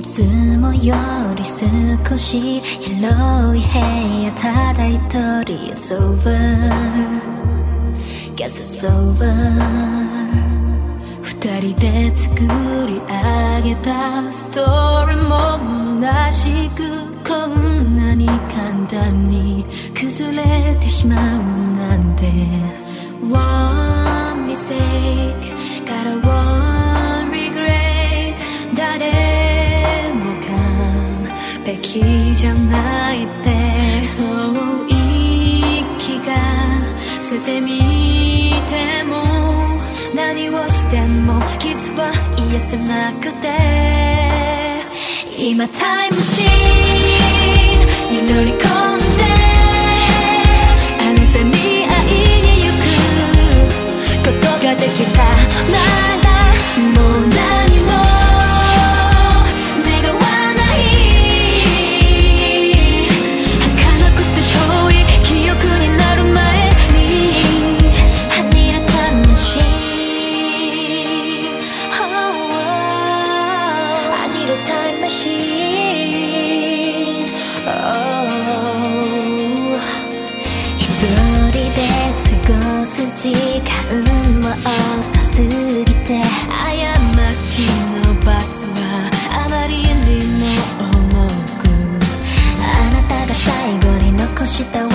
つもより少し広い部屋ただ一人 It's over Guess it's over 二人で作り上げたストーリーも虚しくこんなに簡単に崩れてしまうなんて One mistake got a one regret 誰も完璧じゃないってそう言い気が捨てみても何をしても傷は癒せなくて今タイムマシーンに乗り込んであなたに会いに行くことができたならもう何も願わない儚くて遠い記憶になる前に I need a time machine I need a time machine一人で過ごす時間も遅すぎて過ちの罰はあまりにも重くあなたが最後に残した